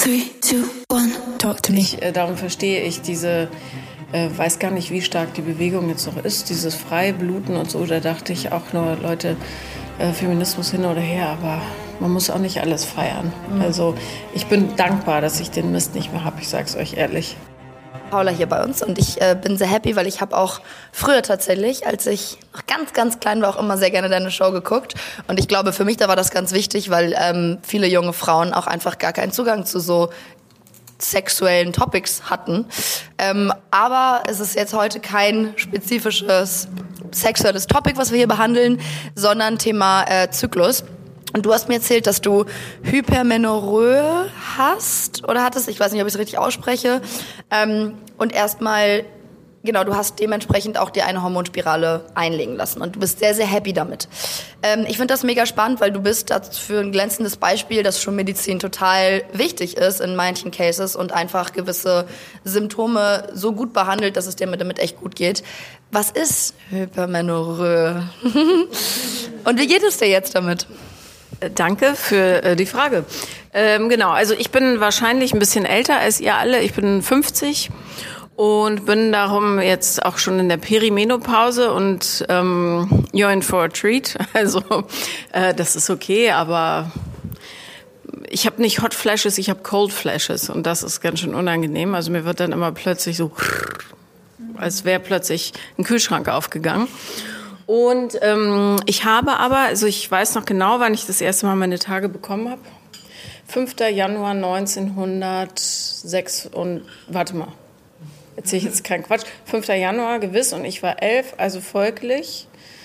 3, 2, 1, talk to me. Darum verstehe ich diese, weiß gar nicht, wie stark die Bewegung jetzt noch ist, dieses Freibluten und so. Da dachte ich auch nur, Leute, Feminismus hin oder her, aber man muss auch nicht alles feiern. Also ich bin dankbar, dass ich den Mist nicht mehr habe, ich sag's euch ehrlich. Paula hier bei uns und ich bin sehr happy, weil ich habe auch früher tatsächlich, als ich noch ganz, ganz klein war, auch immer sehr gerne deine Show geguckt. Und ich glaube, für mich da war das ganz wichtig, weil viele junge Frauen auch einfach gar keinen Zugang zu so sexuellen Topics hatten. Aber es ist jetzt heute kein spezifisches sexuelles Topic, was wir hier behandeln, sondern Thema Zyklus. Und du hast mir erzählt, dass du Hypermenorrhoe hast oder hattest, ich weiß nicht, ob ich es richtig ausspreche. Und erstmal, genau, du hast dementsprechend auch dir eine Hormonspirale einlegen lassen und du bist sehr, sehr happy damit. Ich finde das mega spannend, weil du bist dafür ein glänzendes Beispiel, dass schon Medizin total wichtig ist in manchen Cases und einfach gewisse Symptome so gut behandelt, dass es dir damit echt gut geht. Was ist Hypermenorrhoe? Und wie geht es dir jetzt damit? Danke für die Frage. Genau, also ich bin wahrscheinlich ein bisschen älter als ihr alle. Ich bin 50 und bin darum jetzt auch schon in der Perimenopause und you're in for a treat. Also das ist okay, aber ich habe nicht Hot Flashes, ich habe Cold Flashes und das ist ganz schön unangenehm. Also mir wird dann immer plötzlich so, als wäre plötzlich ein Kühlschrank aufgegangen. Und ich habe aber, also ich weiß noch genau, wann ich das erste Mal meine Tage bekommen habe. 5. Januar 1906 und, warte mal, erzähle ich jetzt keinen Quatsch. 5. Januar gewiss und ich war 11, also folglich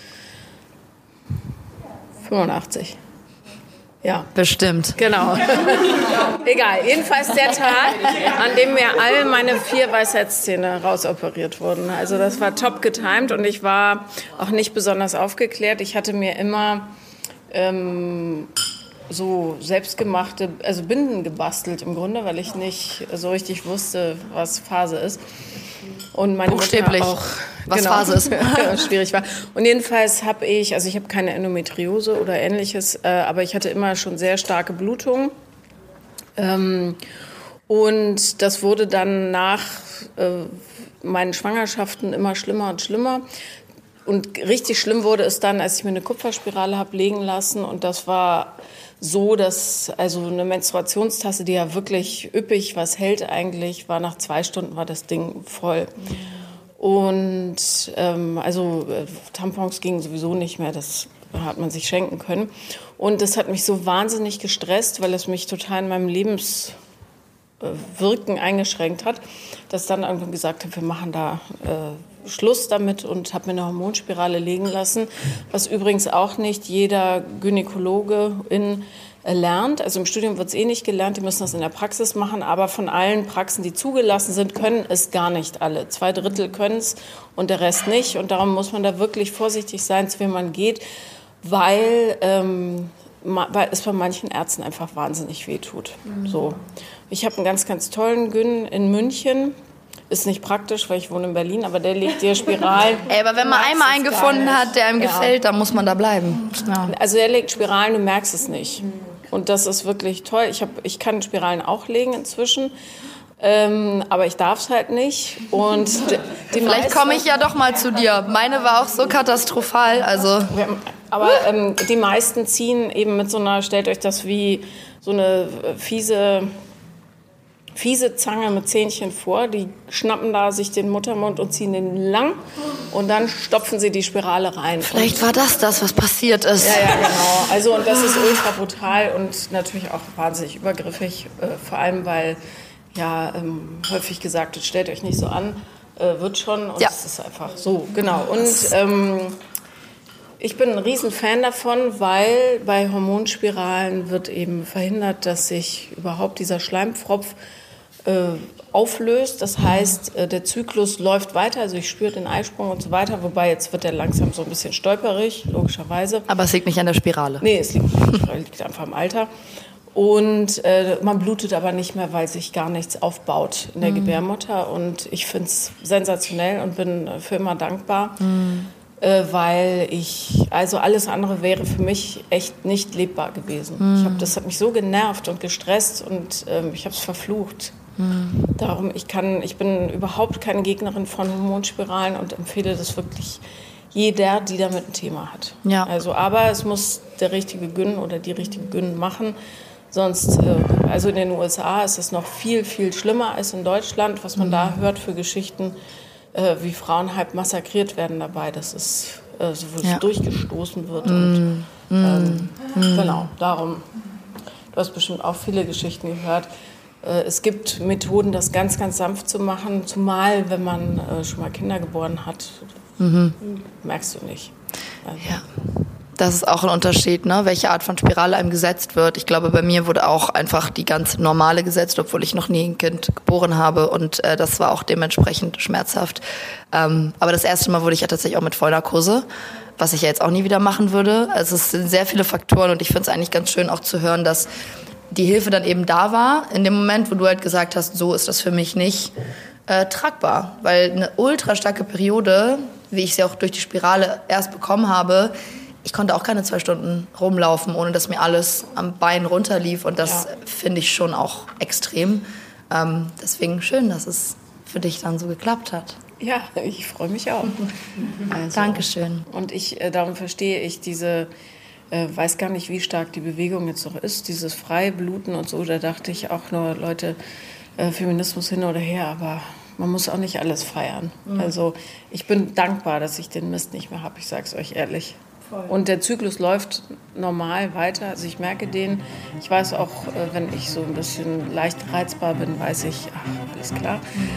85. Ja. Bestimmt. Genau. Egal. Jedenfalls der Tag, an dem mir all meine 4 Weisheitszähne rausoperiert wurden. Also das war top getimed und ich war auch nicht besonders aufgeklärt. Ich hatte mir immer so selbstgemachte, also Binden gebastelt im Grunde, weil ich nicht so richtig wusste, was Phase ist. Und meine Buchstäblich, Mutter auch, was genau, Phase ist. schwierig war. Und jedenfalls habe ich, also ich habe keine Endometriose oder ähnliches, aber ich hatte immer schon sehr starke Blutung. Und das wurde dann nach meinen Schwangerschaften immer schlimmer und schlimmer. Und richtig schlimm wurde es dann, als ich mir eine Kupferspirale habe legen lassen. Und das war so, dass also eine Menstruationstasse, die ja wirklich üppig was hält eigentlich, war nach 2 Stunden war das Ding voll. Und Tampons gingen sowieso nicht mehr, das hat man sich schenken können. Und das hat mich so wahnsinnig gestresst, weil es mich total in meinem Lebenswirken eingeschränkt hat, dass dann irgendwann gesagt habe, wir machen da Schluss damit und habe mir eine Hormonspirale legen lassen, was übrigens auch nicht jeder Gynäkologe lernt. Also im Studium wird es nicht gelernt, die müssen das in der Praxis machen, aber von allen Praxen, die zugelassen sind, können es gar nicht alle. 2/3 können es und der Rest nicht und darum muss man da wirklich vorsichtig sein, zu wem man geht, weil es bei manchen Ärzten einfach wahnsinnig wehtut. So. Ich habe einen ganz, ganz tollen Gyn in München. Ist nicht praktisch, weil ich wohne in Berlin, aber der legt dir Spiralen. Aber wenn man einmal einen gefunden hat, der einem gefällt, dann muss man da bleiben. Ja. Also der legt Spiralen, du merkst es nicht. Und das ist wirklich toll. Ich kann Spiralen auch legen inzwischen, aber ich darf es halt nicht. Und vielleicht komme ich ja doch mal zu dir. Meine war auch so katastrophal. Also. Aber die meisten ziehen eben mit so einer, stellt euch das wie so eine fiese Zange mit Zähnchen vor, die schnappen da sich den Muttermund und ziehen den lang und dann stopfen sie die Spirale rein. Vielleicht war das, was passiert ist. Ja, genau. Also und das ist ultra brutal und natürlich auch wahnsinnig übergriffig, vor allem weil ja häufig gesagt wird, stellt euch nicht so an, wird schon und es ist einfach so, genau. Und ich bin ein Riesenfan davon, weil bei Hormonspiralen wird eben verhindert, dass sich überhaupt dieser Schleimpfropf auflöst. Das heißt, der Zyklus läuft weiter, also ich spüre den Eisprung und so weiter, wobei jetzt wird er langsam so ein bisschen stolperig, logischerweise. Aber es liegt nicht an der Spirale. Nee, es liegt einfach am Alter. Und man blutet aber nicht mehr, weil sich gar nichts aufbaut in der Gebärmutter. Und ich finde es sensationell und bin für immer dankbar. weil also alles andere wäre für mich echt nicht lebbar gewesen. Das hat mich so genervt und gestresst und ich habe es verflucht. Darum, ich bin überhaupt keine Gegnerin von Hormonspiralen und empfehle das wirklich jeder, die damit ein Thema hat. Ja. Also, aber es muss der richtige Gyn oder die richtige Gyn machen. Sonst, also in den USA ist es noch viel, viel schlimmer als in Deutschland, was man da hört für Geschichten, wie Frauen halb massakriert werden dabei, dass es so durchgestoßen wird. Und, genau, darum, du hast bestimmt auch viele Geschichten gehört. Es gibt Methoden, das ganz, ganz sanft zu machen, zumal wenn man schon mal Kinder geboren hat, merkst du nicht. Also. Ja, das ist auch ein Unterschied, ne? Welche Art von Spirale einem gesetzt wird. Ich glaube, bei mir wurde auch einfach die ganz normale gesetzt, obwohl ich noch nie ein Kind geboren habe und das war auch dementsprechend schmerzhaft. Aber das erste Mal wurde ich ja tatsächlich auch mit Vollnarkose, was ich ja jetzt auch nie wieder machen würde. Also es sind sehr viele Faktoren und ich finde es eigentlich ganz schön auch zu hören, dass die Hilfe dann eben da war, in dem Moment, wo du halt gesagt hast, so ist das für mich nicht tragbar. Weil eine ultra starke Periode, wie ich sie auch durch die Spirale erst bekommen habe, ich konnte auch keine 2 Stunden rumlaufen, ohne dass mir alles am Bein runterlief. Und das finde ich schon auch extrem. Deswegen schön, dass es für dich dann so geklappt hat. Ja, ich freue mich auch. Also, Dankeschön. Und darum verstehe ich weiß gar nicht, wie stark die Bewegung jetzt noch ist, dieses Freibluten und so, da dachte ich auch nur, Leute, Feminismus hin oder her, aber man muss auch nicht alles feiern. Also ich bin dankbar, dass ich den Mist nicht mehr habe, ich sage es euch ehrlich. Voll. Und der Zyklus läuft normal weiter, also ich merke den. Ich weiß auch, wenn ich so ein bisschen leicht reizbar bin, weiß ich, ach, alles klar.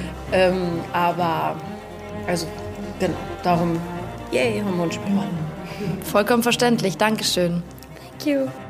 Aber, also genau, darum, yay, Hormonspirale. Vollkommen verständlich, Dankeschön. Thank you.